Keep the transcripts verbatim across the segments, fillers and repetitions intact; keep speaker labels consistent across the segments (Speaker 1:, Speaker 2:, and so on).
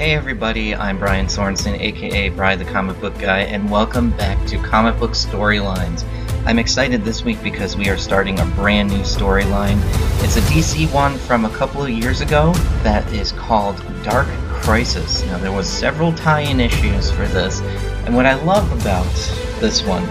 Speaker 1: Hey everybody, I'm Brian Sorensen, aka Bri the Comic Book Guy, and welcome back to Comic Book Storylines. I'm excited this week because we are starting a brand new storyline. It's a D C one from a couple of years ago that is called Dark Crisis. Now there was several tie-in issues for this, and what I love about this one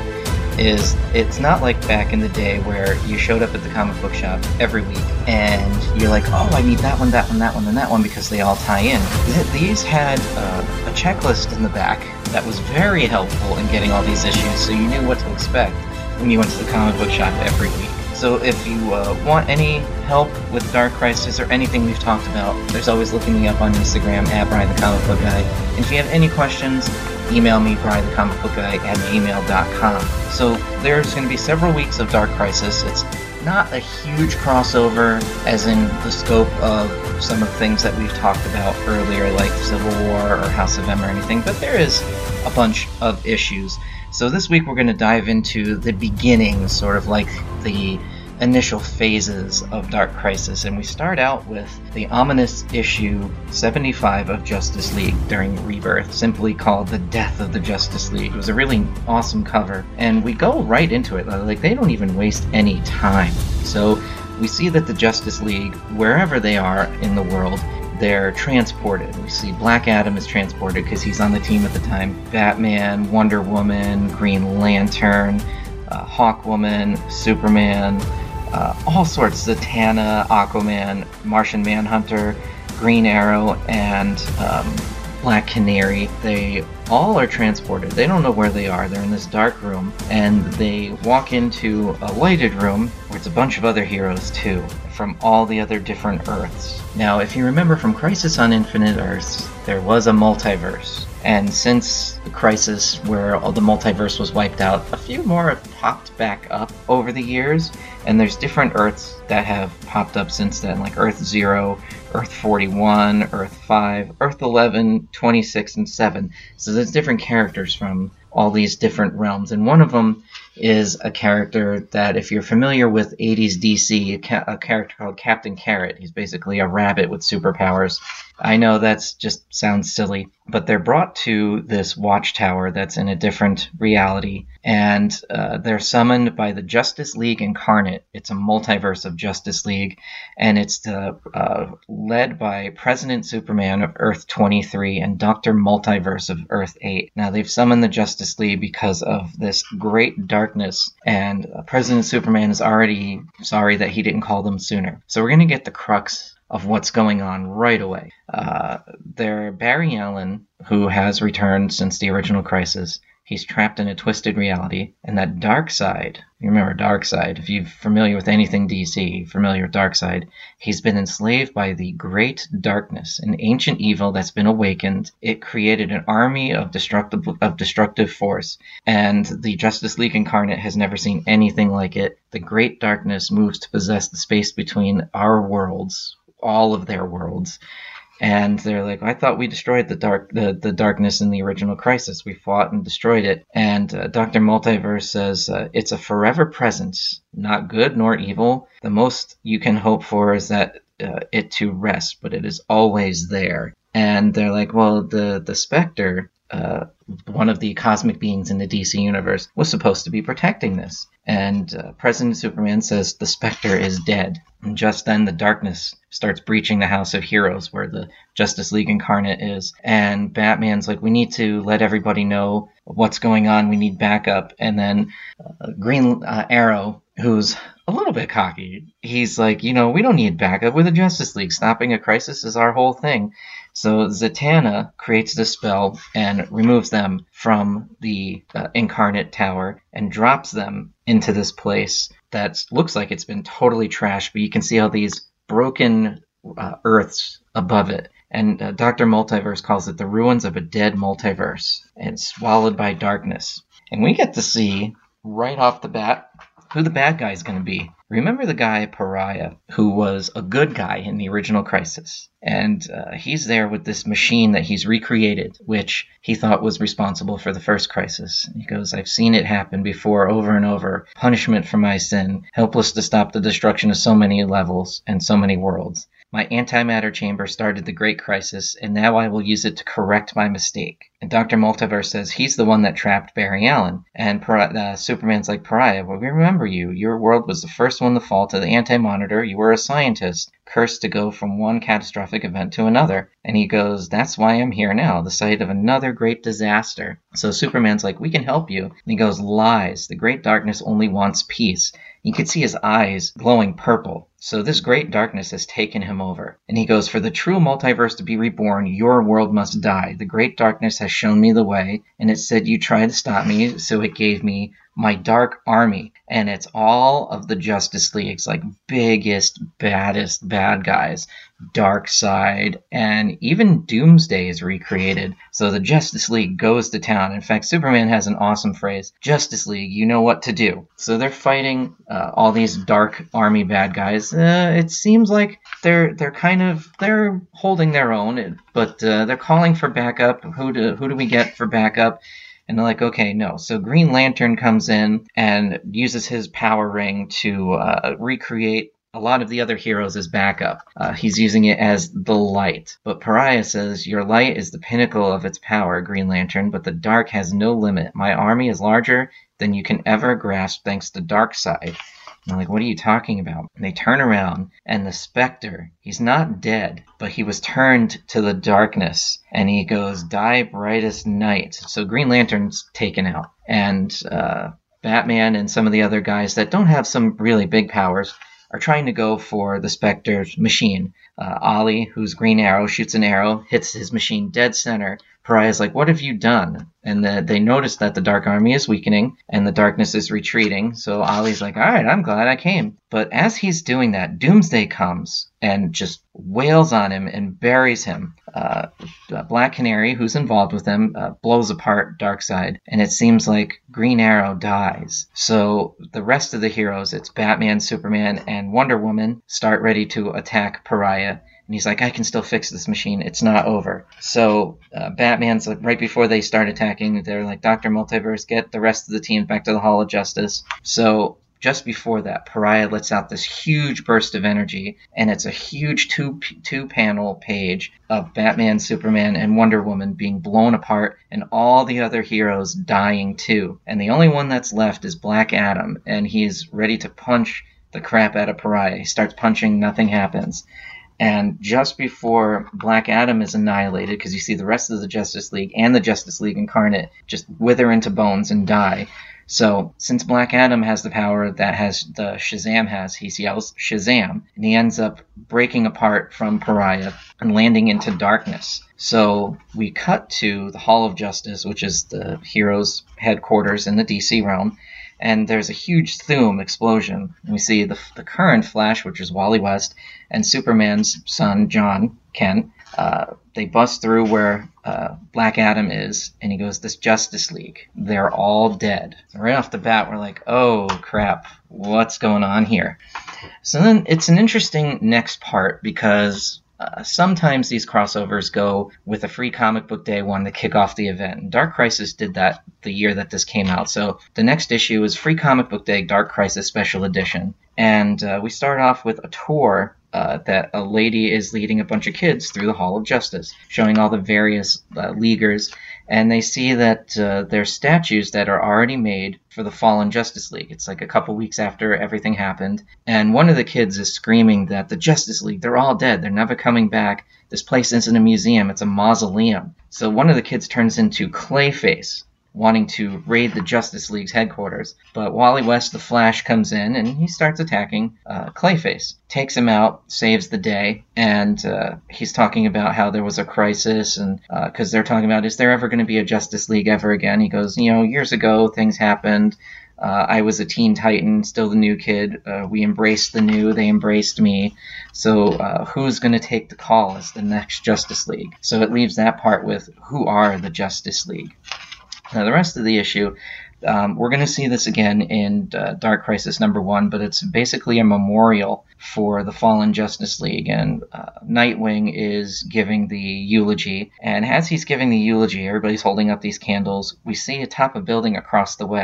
Speaker 1: is it's not like back in the day where you showed up at the comic book shop every week and you're like, oh, I need that one, that one, that one, and that one because they all tie in. These had uh, a checklist in the back that was very helpful in getting all these issues, so you knew what to expect when you went to the comic book shop every week. So if you uh, want any help with Dark Crisis or anything we've talked about, there's always looking me up on Instagram at Brian the Comic Book Guy. And if you have any questions, email me, Brian the Comic Book Guy at gmail dot com. So there's going to be several weeks of Dark Crisis. It's not a huge crossover as in the scope of some of the things that we've talked about earlier, like Civil War or House of M or anything, but there is a bunch of issues. So this week we're going to dive into the beginning, sort of like the initial phases of Dark Crisis, and we start out with the ominous issue seventy-five of Justice League during Rebirth, simply called The Death of the Justice League. It was a really awesome cover, and we go right into it. Like, they don't even waste any time. So we see that the Justice League, wherever they are in the world, they're transported. We see Black Adam is transported because he's on the team at the time. Batman, Wonder Woman, Green Lantern, uh, Hawkwoman, Superman, uh, all sorts. Zatanna, Aquaman, Martian Manhunter, Green Arrow, and um, Black Canary. They all are transported. They don't know where they are. They're in this dark room, and they walk into a lighted room where it's a bunch of other heroes too, from all the other different Earths. Now, if you remember from Crisis on Infinite Earths, there was a multiverse. And since the Crisis where all the multiverse was wiped out, a few more have popped back up over the years. And there's different Earths that have popped up since then, like Earth Zero, Earth forty-one, Earth five, Earth eleven, twenty-six, and seven. So there's different characters from all these different realms. And one of them is a character that, if you're familiar with eighties D C, a, ca- a character called Captain Carrot. He's basically a rabbit with superpowers. I know that's just sounds silly, but they're brought to this watchtower that's in a different reality, and uh, they're summoned by the Justice League Incarnate. It's a multiverse of Justice League, and it's the, uh, led by President Superman of Earth twenty-three and Doctor Multiverse of Earth eight. Now, they've summoned the Justice League because of this great darkness, and uh, President Superman is already sorry that he didn't call them sooner. So we're going to get the crux of what's going on right away. Uh, they're Barry Allen, who has returned since the original Crisis. He's trapped in a twisted reality, and that Darkseid, you remember Darkseid, if you're familiar with anything D C, familiar with Darkseid, he's been enslaved by the Great Darkness, an ancient evil that's been awakened. It created an army of destructive, of destructive force, and the Justice League Incarnate has never seen anything like it. The Great Darkness moves to possess the space between our worlds, all of their worlds. And they're like, I thought we destroyed the dark, the, the darkness in the original Crisis. We fought and destroyed it. And uh, Doctor Multiverse says, uh, it's a forever presence, not good nor evil. The most you can hope for is that uh, it to rest, but it is always there. And they're like, well, the, the Spectre, uh, one of the cosmic beings in the D C universe, was supposed to be protecting this. And uh, President Superman says the Spectre is dead. And just then the darkness starts breaching the House of Heroes where the Justice League Incarnate is. And Batman's like, we need to let everybody know what's going on. We need backup. And then uh, Green uh, Arrow, who's a little bit cocky, he's like, you know, we don't need backup. We're the Justice League. Stopping a crisis is our whole thing. So Zatanna creates this spell and removes them from the uh, Incarnate Tower and drops them into this place that looks like it's been totally trashed, but you can see all these broken uh, Earths above it. And uh, Doctor Multiverse calls it the ruins of a dead multiverse, and swallowed by darkness. And we get to see, right off the bat, who the bad guy is going to be. Remember the guy Pariah, who was a good guy in the original Crisis. And uh, he's there with this machine that he's recreated, which he thought was responsible for the first Crisis. He goes, I've seen it happen before over and over. Punishment for my sin. Helpless to stop the destruction of so many levels and so many worlds. My antimatter chamber started the Great Crisis, and now I will use it to correct my mistake. And Doctor Multiverse says he's the one that trapped Barry Allen. And uh, Superman's like, Pariah, well, we remember you. Your world was the first one to fall to the Anti-Monitor. You were a scientist, cursed to go from one catastrophic event to another. And he goes, that's why I'm here now, the site of another great disaster. So Superman's like, we can help you. And he goes, lies. The great darkness only wants peace. You could see his eyes glowing purple. So this great darkness has taken him over. And he goes, for the true multiverse to be reborn, your world must die. The great darkness has shown me the way, and it said you tried to stop me, so it gave me my dark army. And it's all of the Justice League's like biggest, baddest bad guys. Darkseid, and even Doomsday is recreated. So the Justice League goes to town. In fact, Superman has an awesome phrase, Justice League, you know what to do. So they're fighting uh, all these dark army bad guys. Uh, it seems like they're they're kind of, they're holding their own, but uh, they're calling for backup. Who do, who do we get for backup? And they're like, okay, no. So Green Lantern comes in and uses his power ring to uh, recreate a lot of the other heroes as backup. Uh, he's using it as the light. But Pariah says, your light is the pinnacle of its power, Green Lantern, but the dark has no limit. My army is larger than you can ever grasp thanks to Darkseid. And I'm like, what are you talking about? And they turn around, and the Spectre, he's not dead, but he was turned to the darkness. And he goes, die brightest night. So Green Lantern's taken out. And uh, Batman and some of the other guys that don't have some really big powers are trying to go for the Spectre's machine. Uh, Ollie, who's Green Arrow, shoots an arrow, hits his machine dead center. Pariah's like, what have you done? And the, they notice that the Dark Army is weakening and the darkness is retreating. So Ollie's like, all right, I'm glad I came. But as he's doing that, Doomsday comes and just wails on him and buries him. Uh, Black Canary, who's involved with him, uh, blows apart Darkseid. And it seems like Green Arrow dies. So the rest of the heroes, it's Batman, Superman, and Wonder Woman, start ready to attack Pariah. And he's like, I can still fix this machine. It's not over. So uh, Batman's like, right before they start attacking, they're like, Doctor Multiverse, get the rest of the team back to the Hall of Justice. So just before that, Pariah lets out this huge burst of energy, and it's a huge two, two-panel page of Batman, Superman, and Wonder Woman being blown apart, and all the other heroes dying too. And the only one that's left is Black Adam, and he's ready to punch the crap out of Pariah. He starts punching, nothing happens. And just before Black Adam is annihilated, because you see the rest of the Justice League and the Justice League Incarnate just wither into bones and die. So since Black Adam has the power that has the Shazam has, he yells Shazam, and he ends up breaking apart from Pariah and landing into darkness. So we cut to the Hall of Justice, which is the heroes' headquarters in the D C realm. And there's a huge Thum explosion. And we see the, the current Flash, which is Wally West, and Superman's son, John Kent. Uh, they bust through where uh, Black Adam is, and he goes, this Justice League, they're all dead. And right off the bat, we're like, oh, crap, what's going on here? So then it's an interesting next part, because Uh, sometimes these crossovers go with a free comic book day one to kick off the event. And Dark Crisis did that the year that this came out. So the next issue is Free Comic Book Day Dark Crisis Special Edition. And uh, we start off with a tour uh, that a lady is leading a bunch of kids through the Hall of Justice, showing all the various uh, leaguers. And they see that uh, there's statues that are already made for the fallen Justice League. It's like a couple weeks after everything happened. And one of the kids is screaming that the Justice League, they're all dead. They're never coming back. This place isn't a museum. It's a mausoleum. So one of the kids turns into Clayface, wanting to raid the Justice League's headquarters. But Wally West, the Flash, comes in and he starts attacking uh, Clayface. Takes him out, saves the day, and uh, he's talking about how there was a crisis, and because uh, they're talking about, is there ever going to be a Justice League ever again? He goes, you know, years ago things happened. Uh, I was a teen titan, still the new kid. Uh, we embraced the new, they embraced me. So uh, who's going to take the call as the next Justice League? So it leaves that part with, who are the Justice League? Now, the rest of the issue, um, we're going to see this again in uh, Dark Crisis number one, but it's basically a memorial for the fallen Justice League, and uh, Nightwing is giving the eulogy, and as he's giving the eulogy, everybody's holding up these candles. We see atop a building across the way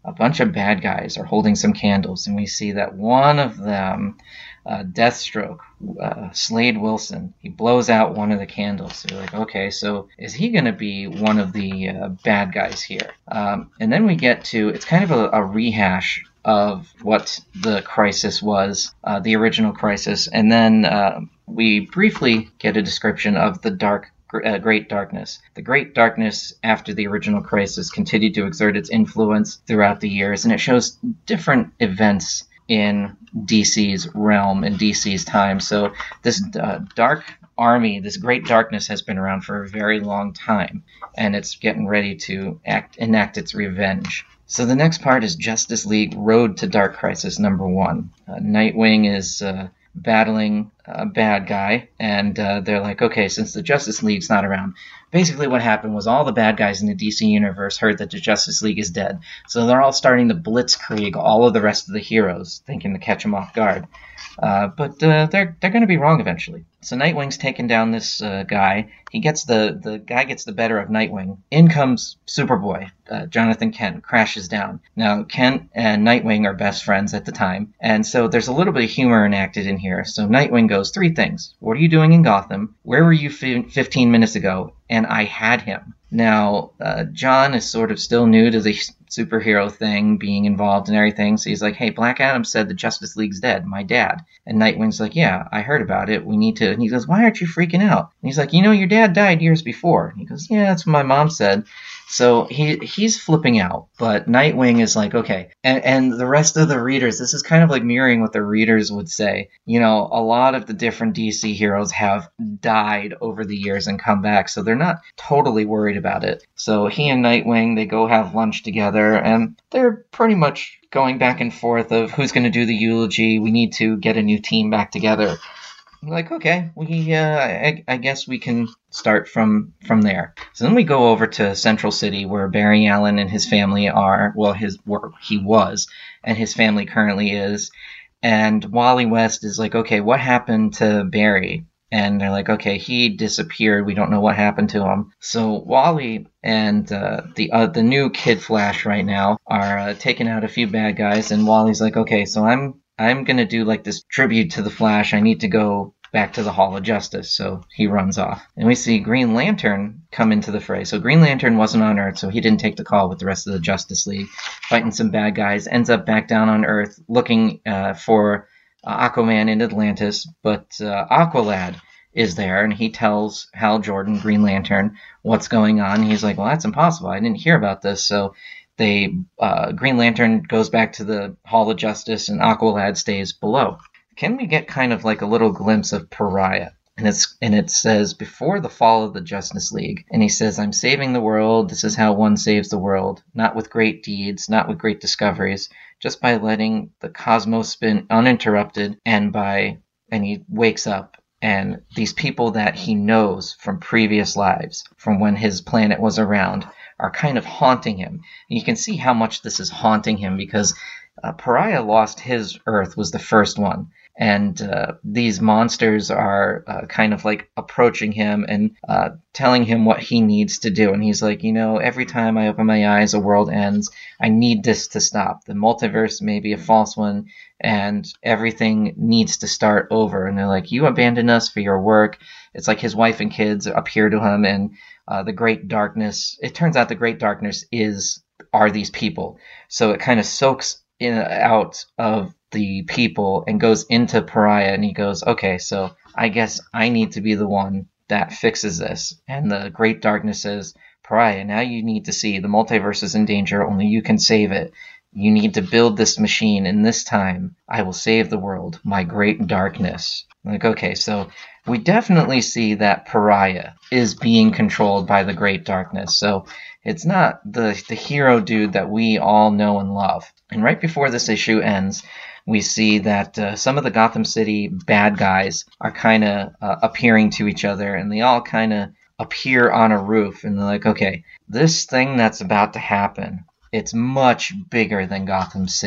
Speaker 1: a bunch of bad guys are holding some candles, and we see that one of them, uh, Deathstroke, uh, Slade Wilson, he blows out one of the candles. So you're like, okay, so is he going to be one of the uh, bad guys here? Um, and then we get to, it's kind of a, a rehash of what the Crisis was, uh, the original Crisis, and then uh, we briefly get a description of the dark Uh, Great Darkness. The Great Darkness, after the original Crisis, continued to exert its influence throughout the years, and it shows different events in D C's realm, in D C's time. So this uh, dark army, this Great Darkness, has been around for a very long time, and it's getting ready to act enact its revenge. So the next part is Justice League Road to Dark Crisis number one. Uh, Nightwing is uh, battling a bad guy, and uh, they're like, okay, since the Justice League's not around, basically what happened was all the bad guys in the D C universe heard that the Justice League is dead, so they're all starting to blitzkrieg all of the rest of the heroes, thinking to catch them off guard. Uh, but uh, they're they're going to be wrong eventually. So Nightwing's taking down this uh, guy. He gets the the guy gets the better of Nightwing. In comes Superboy. Uh, Jonathan Kent crashes down. Now Kent and Nightwing are best friends at the time, and so there's a little bit of humor enacted in here. So Nightwing goes, three things: what are you doing in Gotham? Where were you f- fifteen minutes ago? And I had him. Now, uh, John is sort of still new to the superhero thing, being involved in everything, so he's like, hey, Black Adam said the Justice League's dead, my dad. And Nightwing's like, yeah, I heard about it, we need to... And he goes, why aren't you freaking out? And he's like, you know, your dad died years before. And he goes, yeah, that's what my mom said. So he he's flipping out, but Nightwing is like, okay. And, and the rest of the readers, this is kind of like mirroring what the readers would say. You know, a lot of the different D C heroes have died over the years and come back, so they're not totally worried about it. So he and Nightwing, they go have lunch together, and they're pretty much going back and forth of who's going to do the eulogy. We need to get a new team back together. I'm like, okay, we uh, I, I guess we can start from from there. So then we go over to Central City, where Barry Allen and his family are. Well, his where he was, and his family currently is. And Wally West is like, okay, what happened to Barry? And they're like, okay, he disappeared. We don't know what happened to him. So Wally and uh, the uh, the new Kid Flash right now are uh, taking out a few bad guys. And Wally's like, okay, so I'm I'm going to do like this tribute to the Flash. I need to go back to the Hall of Justice. So he runs off. And we see Green Lantern come into the fray. So Green Lantern wasn't on Earth, so he didn't take the call with the rest of the Justice League, fighting some bad guys. Ends up back down on Earth looking uh, for uh, Aquaman in Atlantis. But uh, Aqualad is there, and he tells Hal Jordan, Green Lantern, what's going on. He's like, well, that's impossible. I didn't hear about this. So they uh, Green Lantern goes back to the Hall of Justice, and Aqualad stays below. Can we get kind of like a little glimpse of Pariah? And it's and it says, before the fall of the Justice League. And he says, I'm saving the world. This is how one saves the world. Not with great deeds, not with great discoveries, just by letting the cosmos spin uninterrupted, and by... And he wakes up, and these people that he knows from previous lives, from when his planet was around, are kind of haunting him. And you can see how much this is haunting him, because uh, Pariah lost his Earth, was the first one. And uh, these monsters are uh, kind of like approaching him and uh, telling him what he needs to do. And he's like, you know, every time I open my eyes, a world ends. I need this to stop. The multiverse may be a false one, and everything needs to start over. And they're like, you abandoned us for your work. It's like his wife and kids appear to him, and uh, the Great Darkness. It turns out the Great Darkness is are these people. So it kind of soaks in out of the people and goes into Pariah, and he goes, okay, so I guess I need to be the one that fixes this. And the Great Darkness says, Pariah, now you need to see the multiverse is in danger, only you can save it. You need to build this machine, and this time I will save the world, my Great Darkness. Like, okay, so we definitely see that Pariah is being controlled by the Great Darkness. So it's not the, the hero dude that we all know and love. And right before this issue ends, we see that uh, some of the Gotham City bad guys are kind of uh, appearing to each other, and they all kind of appear on a roof, and they're like, okay, this thing that's about to happen, it's much bigger than Gotham City.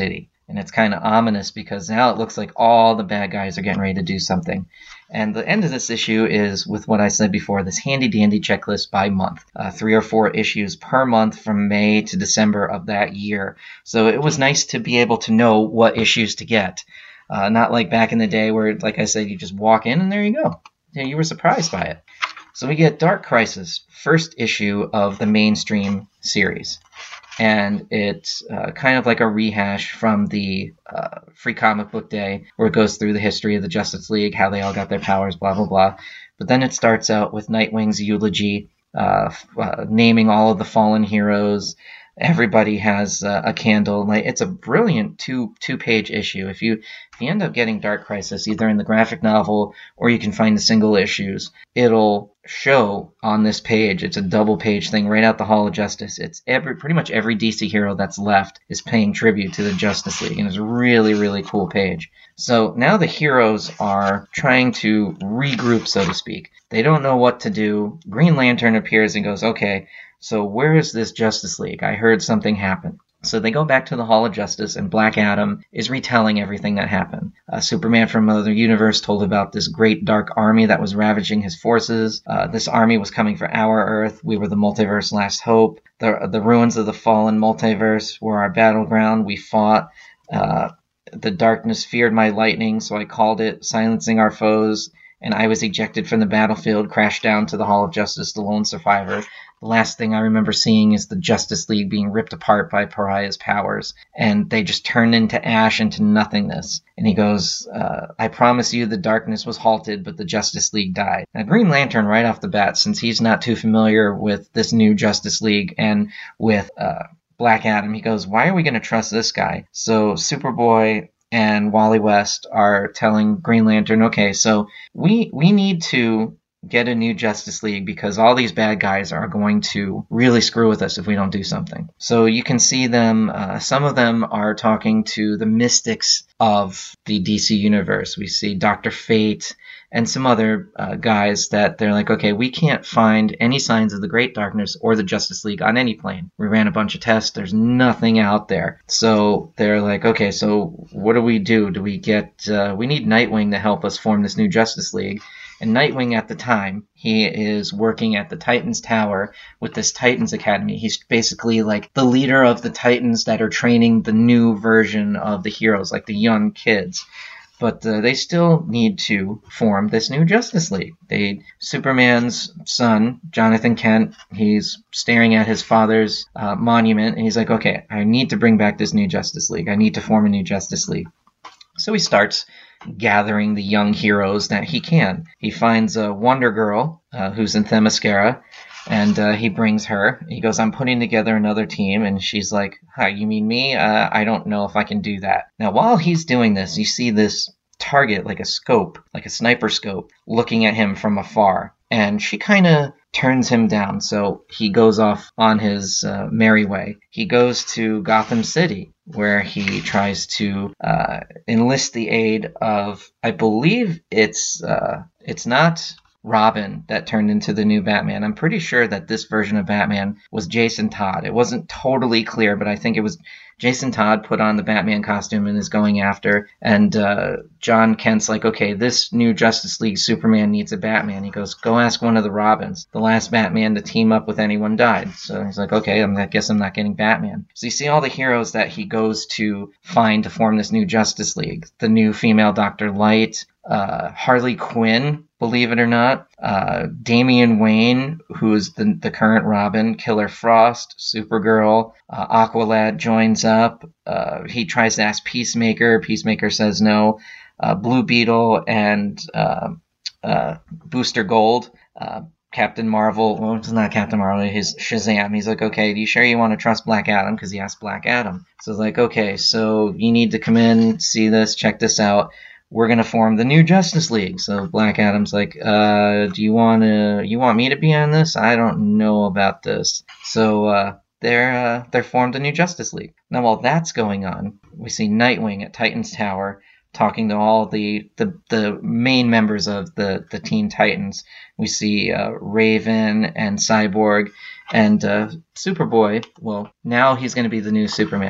Speaker 1: And it's kind of ominous because now it looks like all the bad guys are getting ready to do something. And the end of this issue is with what I said before, this handy-dandy checklist by month. Uh, three or four issues per month from May to December of that year. So it was nice to be able to know what issues to get. Uh, not like back in the day where, like I said, you just walk in and there you go. Yeah, you were surprised by it. So we get Dark Crisis, first issue of the mainstream series. And it's uh, kind of like a rehash from the uh, Free Comic Book Day, where it goes through the history of the Justice League, how they all got their powers, blah, blah, blah. But then it starts out with Nightwing's eulogy, uh, uh, naming all of the fallen heroes. Everybody has uh, a candle. Like, it's a brilliant two two page issue. If you if you end up getting Dark Crisis either in the graphic novel or you can find the single issues, it'll show on this page. It's a double page thing right out the Hall of Justice. It's every pretty much every D C hero that's left is paying tribute to the Justice League, and it's a really really cool page. So now the heroes are trying to regroup, so to speak. They don't know what to do. Green Lantern appears and goes, okay, so where is this Justice League? I heard something happen. So they go back to the Hall of Justice, and Black Adam is retelling everything that happened. Uh, Superman from another universe told about this great dark army that was ravaging his forces. Uh, this army was coming for our Earth. We were the multiverse last hope. The, the ruins of the fallen multiverse were our battleground. We fought. Uh, the darkness feared my lightning, so I called it, silencing our foes. And I was ejected from the battlefield, crashed down to the Hall of Justice, the lone survivor. The last thing I remember seeing is the Justice League being ripped apart by Pariah's powers, and they just turned into ash, into nothingness. And he goes, uh, I promise you the darkness was halted, but the Justice League died. Now, Green Lantern, right off the bat, since he's not too familiar with this new Justice League and with uh, Black Adam, he goes, why are we going to trust this guy? So Superboy and Wally West are telling Green Lantern, okay, so we we need to get a new Justice League because all these bad guys are going to really screw with us if we don't do something. So you can see them, uh, some of them are talking to the mystics of the D C universe. We see Doctor Fate and some other uh, guys that they're like, okay, we can't find any signs of the Great Darkness or the Justice League on any plane. We ran a bunch of tests. There's nothing out there. So they're like, okay, so what do we do? Do we get, uh, we need Nightwing to help us form this new Justice League. And Nightwing at the time, he is working at the Titans Tower with this Titans Academy. He's basically like the leader of the Titans that are training the new version of the heroes, like the young kids. But uh, they still need to form this new Justice League. They, Superman's son, Jonathan Kent, he's staring at his father's uh, monument, and he's like, okay, I need to bring back this new Justice League. I need to form a new Justice League. So he starts gathering the young heroes that he can. He finds a Wonder Girl, uh, who's in Themyscira, and uh, he brings her. He goes, I'm putting together another team, and she's like, hi, you mean me? Uh, I don't know if I can do that. Now, while he's doing this, you see this target, like a scope, like a sniper scope, looking at him from afar, and she kind of turns him down, so he goes off on his uh, merry way. He goes to Gotham City, where he tries to uh, enlist the aid of, I believe it's uh, it's not Robin that turned into the new Batman. I'm pretty sure that this version of Batman was Jason Todd. It wasn't totally clear, but I think it was Jason Todd put on the Batman costume and is going after. And uh, John Kent's like, okay, this new Justice League Superman needs a Batman. He goes, go ask one of the Robins. The last Batman to team up with anyone died. So he's like, okay, I'm, I guess I'm not getting Batman. So you see all the heroes that he goes to find to form this new Justice League. The new female Doctor Light, uh, Harley Quinn, believe it or not, uh, Damian Wayne, who's the, the current Robin, Killer Frost, Supergirl, uh, Aqualad joins up. Uh, he tries to ask Peacemaker. Peacemaker says no. Uh, Blue Beetle and uh, uh, Booster Gold. Uh, Captain Marvel, well, it's not Captain Marvel, he's Shazam. He's like, okay, do you sure you want to trust Black Adam? Because he asked Black Adam. So it's like, okay, so you need to come in, see this, check this out. We're going to form the new Justice League. So Black Adam's like, uh, do you want to, you want me to be on this? I don't know about this. So, uh, they're, uh, they're formed a new Justice League. Now, while that's going on, we see Nightwing at Titans Tower talking to all the, the, the main members of the, the Teen Titans. We see, uh, Raven and Cyborg and, uh, Superboy. Well, now he's going to be the new Superman.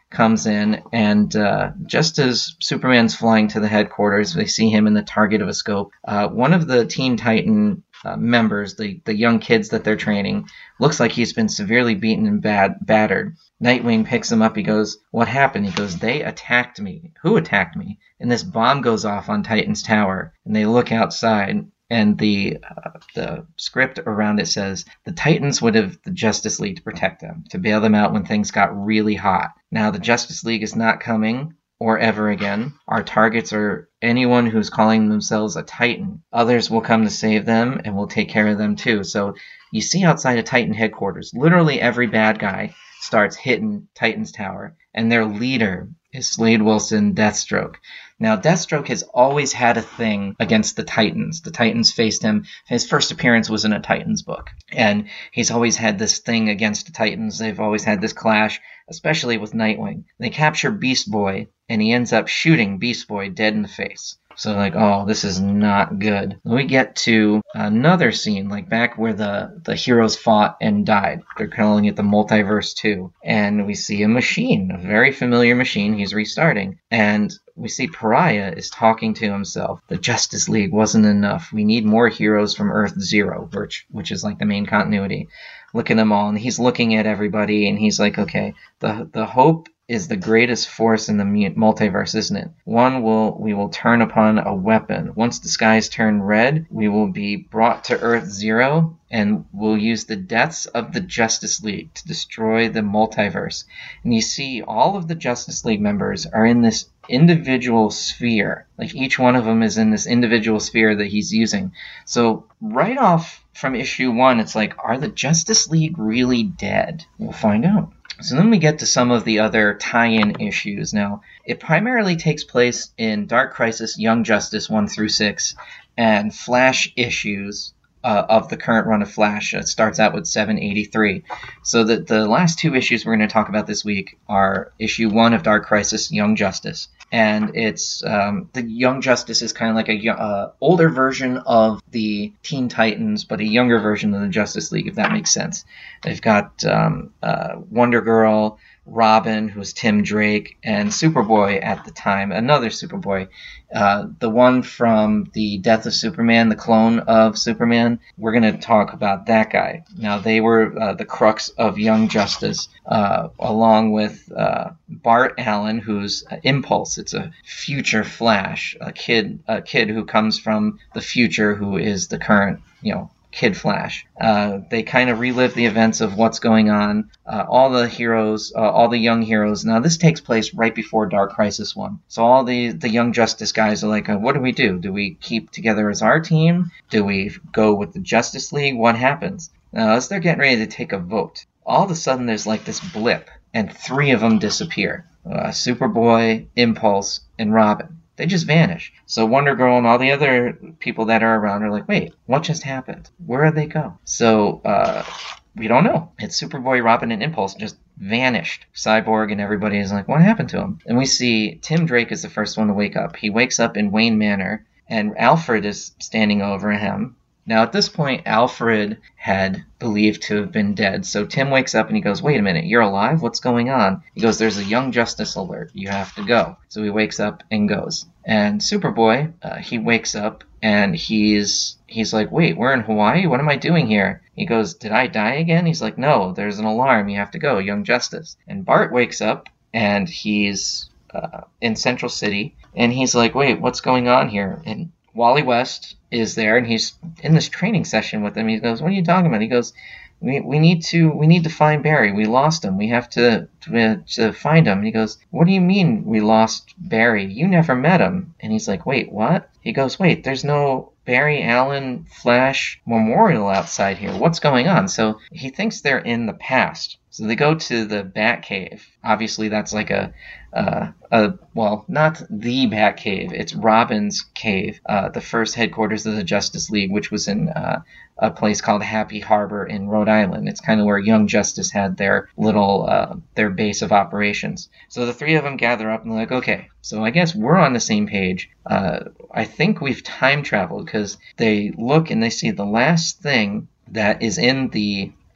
Speaker 1: comes in, and uh, just as Superman's flying to the headquarters, they see him in the target of a scope. Uh, one of the Teen Titan uh, members, the, the young kids that they're training, looks like he's been severely beaten and bad, battered. Nightwing picks him up. He goes, "What happened?" He goes, "They attacked me." "Who attacked me?" And this bomb goes off on Titan's tower, and they look outside, and the uh, the script around it says the Titans would have the Justice League to protect them, to bail them out when things got really hot. Now the Justice League is not coming, or ever again. Our targets are anyone who's calling themselves a Titan. Others will come to save them, and we'll take care of them too. So you see outside of Titan headquarters, literally every bad guy starts hitting Titan's tower, and their leader is Slade Wilson, Deathstroke. Now, Deathstroke has always had a thing against the Titans. The Titans faced him. His first appearance was in a Titans book, and he's always had this thing against the Titans. They've always had this clash, especially with Nightwing. They capture Beast Boy, and he ends up shooting Beast Boy dead in the face. So like, oh, this is not good. We get to another scene, like back where the, the heroes fought and died. They're calling it the Multiverse two. And we see a machine, a very familiar machine. He's restarting. And we see Pariah is talking to himself. The Justice League wasn't enough. We need more heroes from Earth Zero, which, which is like the main continuity. Look at them all. And he's looking at everybody, and he's like, okay, the the hope is the greatest force in the multiverse, isn't it? One will we will turn upon a weapon. Once the skies turn red, we will be brought to Earth Zero, and we'll use the deaths of the Justice League to destroy the multiverse. And you see all of the Justice League members are in this individual sphere. Like each one of them is in this individual sphere that he's using. So right off from issue one, it's like, are the Justice League really dead? We'll find out. So then we get to some of the other tie-in issues. Now, it primarily takes place in Dark Crisis, Young Justice one through six, and Flash issues uh, of the current run of Flash. It starts out with seven eighty-three. So the, the last two issues we're going to talk about this week are issue one of Dark Crisis, Young Justice. And it's um, the Young Justice is kind of like a uh, older version of the Teen Titans, but a younger version of the Justice League, if that makes sense. They've got um, uh, Wonder Girl, Robin, who's Tim Drake, and Superboy at the time, another Superboy. Uh, the one from the Death of Superman, the clone of Superman, we're going to talk about that guy. Now, they were uh, the crux of Young Justice, uh, along with uh, Bart Allen, who's uh, Impulse. It's a future Flash, a kid, a kid who comes from the future, who is the current, you know, Kid Flash. Uh, they kind of relive the events of what's going on. Uh, all the heroes, uh, all the young heroes. Now, this takes place right before Dark Crisis one. So all the, the Young Justice guys are like, uh, what do we do? Do we keep together as our team? Do we go with the Justice League? What happens? Now, as they're getting ready to take a vote, all of a sudden there's like this blip, and three of them disappear. Uh, Superboy, Impulse, and Robin. They just vanish. So Wonder Girl and all the other people that are around are like, wait, what just happened? Where did they go? So uh, we don't know. It's Superboy, Robin, and Impulse just vanished. Cyborg and everybody is like, what happened to him? And we see Tim Drake is the first one to wake up. He wakes up in Wayne Manor, and Alfred is standing over him. Now, at this point, Alfred had believed to have been dead. So Tim wakes up and he goes, wait a minute, you're alive? What's going on? He goes, there's a Young Justice alert. You have to go. So he wakes up and goes. And Superboy, uh, he wakes up and he's he's like, wait, we're in Hawaii? What am I doing here? He goes, did I die again? He's like, no, there's an alarm. You have to go. Young Justice. And Bart wakes up and he's uh, in Central City. And he's like, wait, what's going on here? And Wally West is there, and he's in this training session with him. He goes, what are you talking about? He goes, we we need to we need to find Barry. We lost him. We have to, to to find him. And he goes, what do you mean we lost Barry? You never met him. And he's like, wait, what? He goes, wait, there's no Barry Allen Flash memorial outside here. What's going on? So he thinks they're in the past. So they go to the Batcave. Obviously, that's like a, uh, a well, not the Batcave. It's Robin's cave, uh, the first headquarters of the Justice League, which was in uh, a place called Happy Harbor in Rhode Island. It's kind of where Young Justice had their little uh, their base of operations. So the three of them gather up and they're like, okay, so I guess we're on the same page. Uh, I think we've time traveled, because they look and they see the last thing that is in the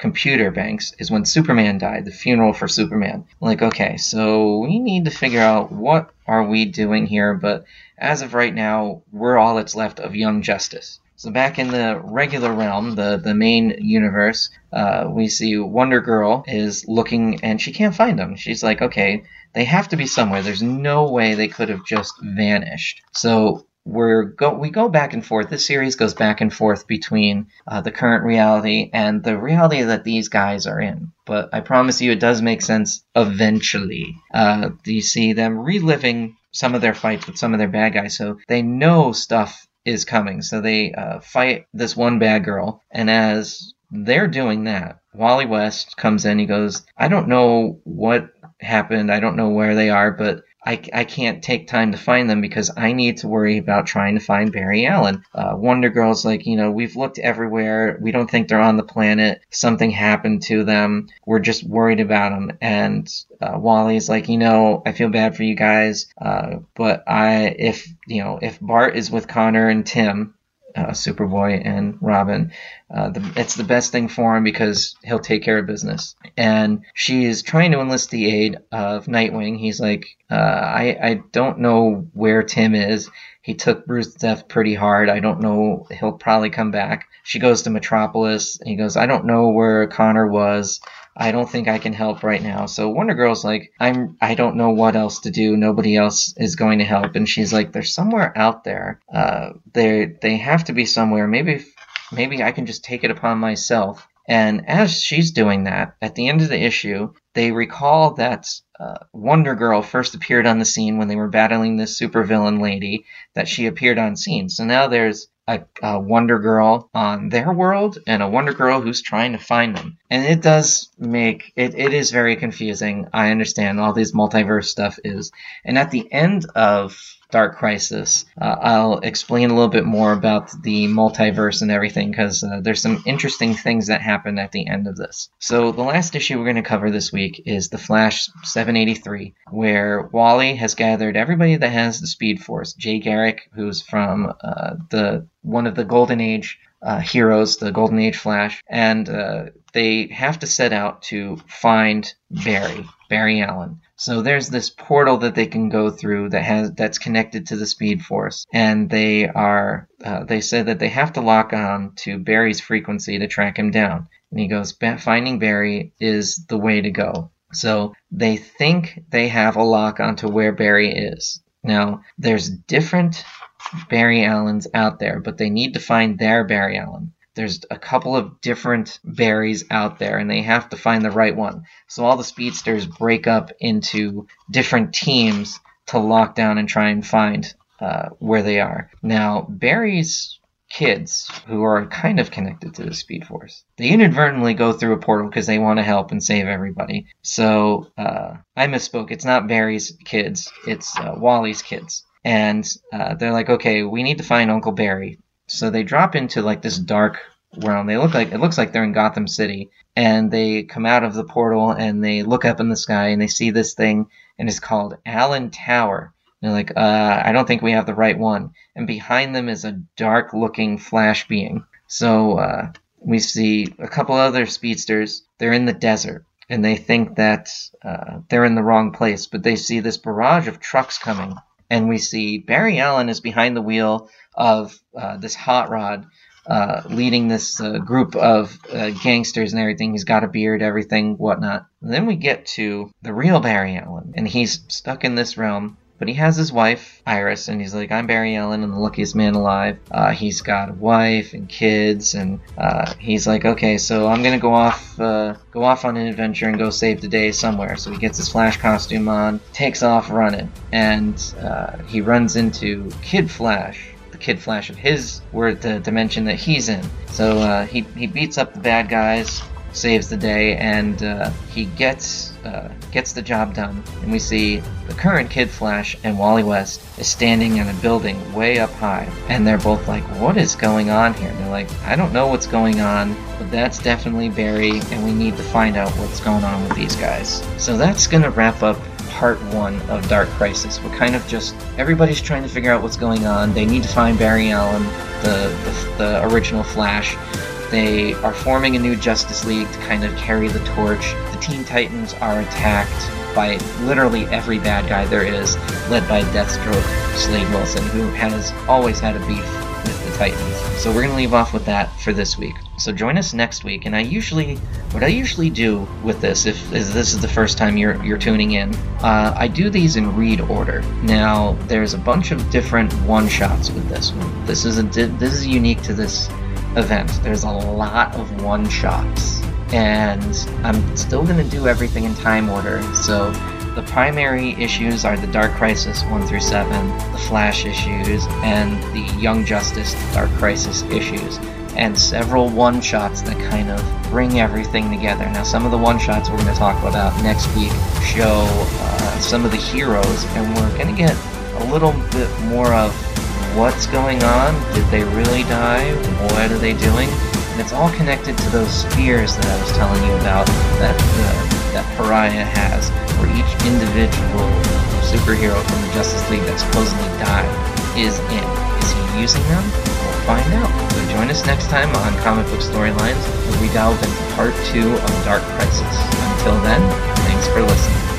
Speaker 1: computer banks is when Superman died, the funeral for Superman. Like, okay, so we need to figure out what are we doing here, but as of right now, we're all that's left of Young Justice. So back in the regular realm, the, the main universe, uh, we see Wonder Girl is looking and she can't find them. She's like, okay, they have to be somewhere. There's no way they could have just vanished. So we're go we go back and forth. This series goes back and forth between uh, the current reality and the reality that these guys are in. But I promise you it does make sense eventually. Uh, you see them reliving some of their fights with some of their bad guys, so they know stuff is coming. So they uh, fight this one bad girl, and as they're doing that, Wally West comes in. He goes, I don't know what happened. I don't know where they are, but I, I can't take time to find them because I need to worry about trying to find Barry Allen. Uh, Wonder Girl's like, you know, we've looked everywhere. We don't think they're on the planet. Something happened to them. We're just worried about them. And uh, Wally's like, you know, I feel bad for you guys. Uh, but I, if, you know, if Bart is with Connor and Tim, Uh, Superboy and Robin, uh, the, it's the best thing for him because he'll take care of business. And she is trying to enlist the aid of Nightwing. He's like, uh, I, I don't know where Tim is. He took Bruce's death pretty hard. I don't know. He'll probably come back. She goes to Metropolis. He goes, I don't know where Connor was. I don't think I can help right now. So Wonder Girl's like, I'm, I don't know what else to do. Nobody else is going to help. And she's like, they're somewhere out there. Uh, they they have to be somewhere. Maybe, maybe I can just take it upon myself. And as she's doing that, at the end of the issue, they recall that uh, Wonder Girl first appeared on the scene when they were battling this supervillain lady, that she appeared on scene. So now there's A, a Wonder Girl on their world and a Wonder Girl who's trying to find them. And it does make, it, it is very confusing. I understand all these multiverse stuff is. And at the end of Dark Crisis, uh, I'll explain a little bit more about the multiverse and everything, because uh, there's some interesting things that happen at the end of this. So the last issue we're going to cover this week is The Flash seven eighty-three, where Wally has gathered everybody that has the Speed Force. Jay Garrick, who's from uh, the one of the Golden Age uh, heroes, the Golden Age Flash, and uh, they have to set out to find Barry, Barry Allen. So there's this portal that they can go through that has that's connected to the Speed Force, and they are uh, they said that they have to lock on to Barry's frequency to track him down. And he goes, finding Barry is the way to go. So they think they have a lock onto where Barry is. Now there's different Barry Allens out there, but they need to find their Barry Allen. There's a couple of different Barrys out there, and they have to find the right one. So all the speedsters break up into different teams to lock down and try and find uh, where they are. Now, Barry's kids, who are kind of connected to the Speed Force, they inadvertently go through a portal because they want to help and save everybody. So uh, I misspoke. It's not Barry's kids. It's uh, Wally's kids. And uh, they're like, okay, we need to find Uncle Barry. So they drop into like this dark realm. They look like it looks like they're in Gotham City, and they come out of the portal and they look up in the sky and they see this thing, and it's called Allen Tower. And they're like, uh, I don't think we have the right one. And behind them is a dark-looking Flash being. So uh, we see a couple other speedsters. They're in the desert, and they think that uh, they're in the wrong place, but they see this barrage of trucks coming. And we see Barry Allen is behind the wheel of uh, this hot rod, uh, leading this uh, group of uh, gangsters and everything. He's got a beard, everything, whatnot. And then we get to the real Barry Allen, and he's stuck in this realm. But he has his wife, Iris, and he's like, I'm Barry Allen, I'm the luckiest man alive. Uh, he's got a wife and kids, and uh, he's like, okay, so I'm gonna go off, uh, go off on an adventure and go save the day somewhere. So he gets his Flash costume on, takes off running, and uh, he runs into Kid Flash, the Kid Flash of his, where the dimension that he's in. So uh, he he beats up the bad guys, saves the day, and uh, he gets uh, gets the job done. And we see the current Kid Flash and Wally West is standing in a building way up high, and they're both like, what is going on here? And they're like, I don't know what's going on, but that's definitely Barry, and we need to find out what's going on with these guys. So that's gonna wrap up part one of Dark Crisis. We're kind of just, everybody's trying to figure out what's going on. They need to find Barry Allen, the, the, the original Flash. They are forming a new Justice League to kind of carry the torch. The Teen Titans are attacked by literally every bad guy there is, led by Deathstroke, Slade Wilson, who has always had a beef with the Titans. So we're going to leave off with that for this week. So join us next week, and I usually, what I usually do with this, if, if this is the first time you're, you're tuning in, uh, I do these in read order. Now, there's a bunch of different one-shots with this one. This is, a, this is unique to this event. There's a lot of one-shots, and I'm still going to do everything in time order. So the primary issues are the Dark Crisis one through seven, the Flash issues, and the Young Justice Dark Crisis issues, and several one-shots that kind of bring everything together. Now, some of the one-shots we're going to talk about next week show uh, some of the heroes, and we're going to get a little bit more of what's going on. Did they really die? What are they doing? And it's all connected to those spheres that I was telling you about that uh, that Pariah has, where each individual superhero from the Justice League that supposedly died is in. Is he using them? We'll find out. So join us next time on Comic Book Storylines, where we delve into part two of Dark Crisis. Until then, thanks for listening.